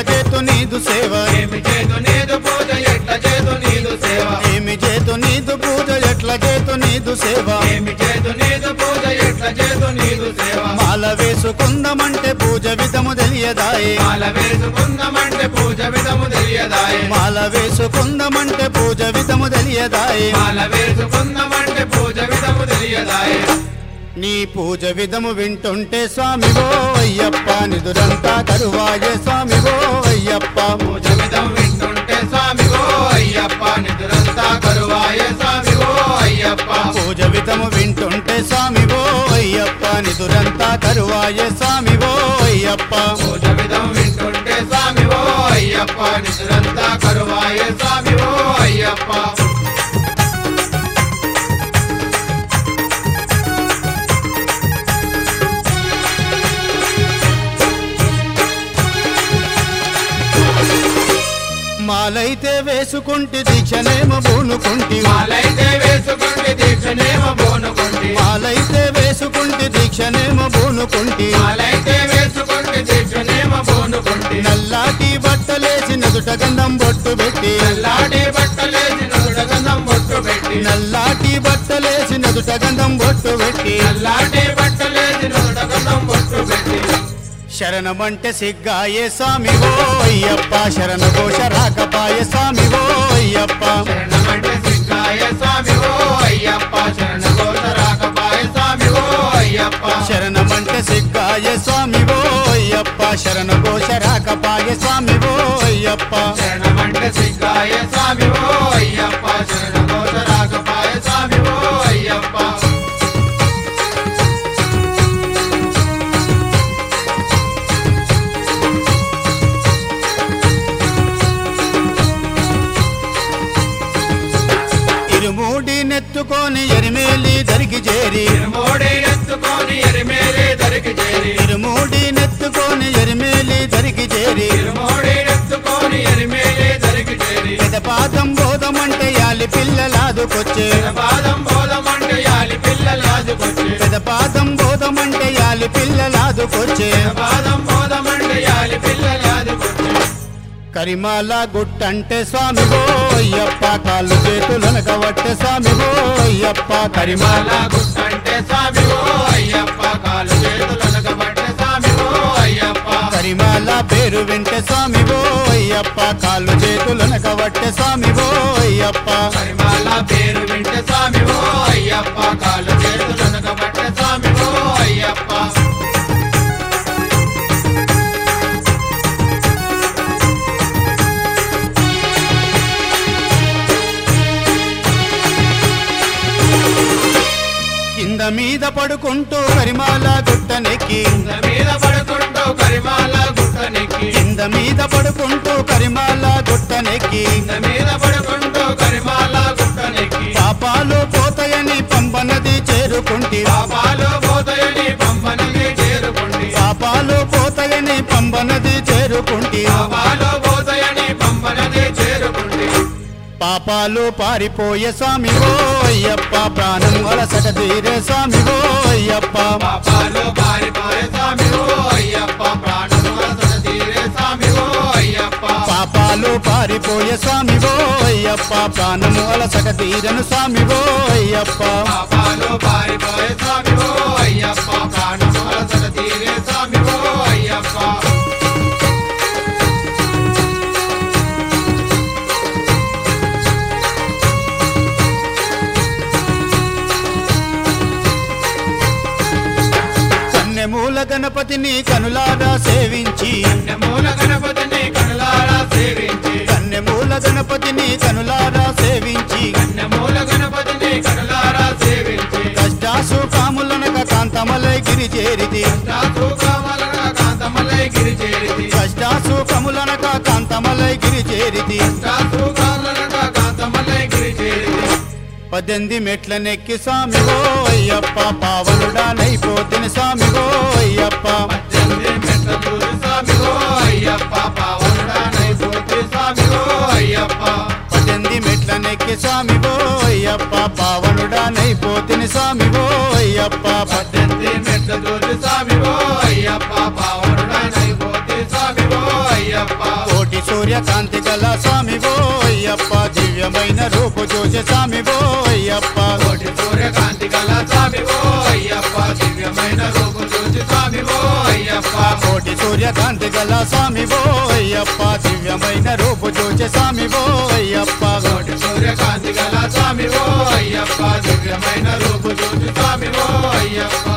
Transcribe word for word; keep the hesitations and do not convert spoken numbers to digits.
చేతు నీదు సేవ ఏమి చేతు నీదు పూజ ఎట్ల చేతు నీదు సేవ ఏమి చేతు నీదు పూజ ఎట్ల చేతు నీదు సేవ ఏమి చేతు నీదు పూజ ఎట్ల చేతు నీదు సేవ మాల వేసుకుందమంటే పూజ విధము తెలియదాయే మాల వేసుకుందమంటే పూజ విధము తెలియదాయే మాల వేసుకుందమంటే పూజ విధము తెలియదాయే మాల వేసుకుందమంటే పూజ విధము తెలియదాయే నీ పూజ విధము వింటుంటే స్వామివో అయ్యప్ప నిదురంతా కరువాయే స్వామివో అయ్యప్ప పూజ విధం వింటుంటే స్వామివో అయ్యప్ప నిదురంతా కరువాయే స్వామివో అయ్యప్ప పూజ విధము వింటుంటే స్వామివో అయ్యప్ప నిదురంతా కరువాయే స్వామివో అయ్యప్ప పూజ విధం వింటుంటే స్వామివో అయ్యప్ప నిదురంతా కరువాయే స్వామివో అయ్యప్ప మాలైతే వేసుకుంటే దీక్షనేమో బూనుకుంటి మాలైతే వేసుకుంటే దీక్షనేమో బోనుకుంటి మాలైతే వేసుకుంటే దీక్షనేమో బూనుకుంటి మాలైతే వేసుకుంటే దీక్షనేమో బోనుకుంటి నల్లాటి బట్టలేసి నదుట గంధం బొట్టు పెట్టి నల్లాడి బట్టలేసి నుడగంధం బొట్టు పెట్టి నల్లాటి బట్టలేసి నదుట గంధం బొట్టు పెట్టి నల్లాడి బట్టలేసి నుడగంధం బొట్టు పెట్టి శరణమంటే సిగ్గాయే స్వామివో అయ్యప్ప శరణ ఘోష రాకపాయ స్వామివో అయ్యప్ప శరణమంటే సిగ్గాయ స్వామివో అయ్యప్ప శరణ ఘోష రాకపాయ స్వామివో అయ్యప్ప శరణమంటే సిగ్గాయ స్వామివో అయ్యప్ప శరణ ఘోష రాకపాయ స్వామివో అయ్యప్ప శరణమంటే సిగ్గాయ స్వామివో అయ్యప్ప శరణ ఘోష రాకపాయ స్వామివో అయ్యప్ప ఇరుమూడి నెత్తుకొని ఎరిమేలి దరికి చేరి మోడీ ఎత్తుకొని ఎరిమేలి దరికి చేరి ఇరుమూడి నెత్తుకొని ఎరిమేలి దరికి చేరి మోడీ ఎత్తుకొని ఎరిమేలి దరికి చేరి పెదపాదం బోధమంటే యాలి పిల్లలాదుకొచ్చే పాదం బోధమంటే యాలి పిల్లలాదుకొచ్చి పెదపాదం బోధమంటే యాలి పిల్లలాదుకొచ్చే పాదం బోధమంటే యాలి పిల్లలాదుకొచ్చి కరిమాల గుట్టంటే స్వామివో అయ్యప్ప కాళ్ళు చేతులనకవట్టే స్వామివో అయ్యప్ప కరిమాల మాల గుట్టంటే స్వామివో అయ్యప్ప కాలు చేతులనకబట్టే స్వామివో అయ్యప్ప కరిమాల పేరు వింటే స్వామివో అయ్యప్ప కాళ్ళు చేతులనకవట్టే స్వామివో అయ్యప్ప పరిమాల పేరు వింటే స్వామివో అయ్యప్ప కాలు చేతులనకబట్టే స్వామివో అయ్యప్ప కింద మీద పడుకుంటూ కరిమాల గుట్టనెక్కి కింద మీద పడుకుంటూ కరిమాల గుట్టనెక్కి కింద మీద పడుకుంటూ కరిమాల గుట్టనెక్కి కింద మీద పడుకుంటూ కరిమాల గుట్టనెక్కి పాపాలు పోతాయని పంబనది చేరుకుంటి పాపాలు పోతాయని పంపనది చేరుకుండి పాపాలు పోతాయని పంబనది చేరుకుంటి పాపాలు పోతాయని పంపనది చేరుకుండి పాపాలు పారిపోయే స్వామివో అయ్యప్ప ప్రాణం అలసట తీరే స్వామివో అయ్యప్ప పాపాలు పారిపోయే స్వామివో అయ్యప్ప ప్రాణము అలసట తీరే స్వామివో అయ్యప్ప పాపాలు పారిపోయే స్వామివో అయ్యప్ప ప్రాణము అలసట తీరను స్వామివో అయ్యప్ప పాపాలు పారిపోయే స్వామివో అయ్యప్ప ప్రాణము అలసట తీరే స్వామివో అయ్యప్ప కన్నెమూల గణపతిని కనులారా సేవించి మూల గణపతిని కనులారా సేవించి కన్నెమూల గణపతిని కనులారా సేవించి మూల గణపతిని కనులారా సేవించి కష్టాసు కాములనక కాంతమలై గిరి చేరిది దాసు కామలన కాంతమలై గిరి చేరితి కష్టాసు కములనక కాంతమలై గిరి చేరిది దాసు కామలన కాంతమలై గిరి చేరితి పద్దెనిమిది మెట్ల నెక్కి స్వామివో అయ్యప్ప పావనుడా నైపోతిని స్వామివో అయ్యప్ప పద్దెనిమిది మెట్ల దూరి స్వామివో అయ్యప్ప పావనుడా నైపోతి స్వామివో అయ్యప్ప పద్దెనిమిది మెట్ల నెక్కి స్వామివో అయ్యప్ప పావనుడా నైపోతిని స్వామివో అయ్యప్ప పద్దెనిమిది మెట్ల దూరి స్వామివో అయ్యప్ప పావనుడా నైపోతి స్వామివో అయ్యప్ప అయ్యప్ప కోటి సూర్యకాంతి గల స్వామి ఓ అయ్యప్ప దివ్యమైన రూపు చూసే స్వామి ఓ అయ్యప్ప కోటి సూర్యకాంతి గల స్వామి ఓ అయ్యప్ప దివ్యమైన రూపు చూసి స్వామి ఓ అయ్యప్ప కోటి సూర్యకాంతి గల స్వామి ఓ అయ్యప్ప దివ్యమైన రూపు చూసే స్వామి ఓ అయ్యప్ప కోటి సూర్యకాంతి గల స్వామి ఓ అయ్యప్ప దివ్యమైన రూపు చూసి స్వామి ఓ అయ్యప్ప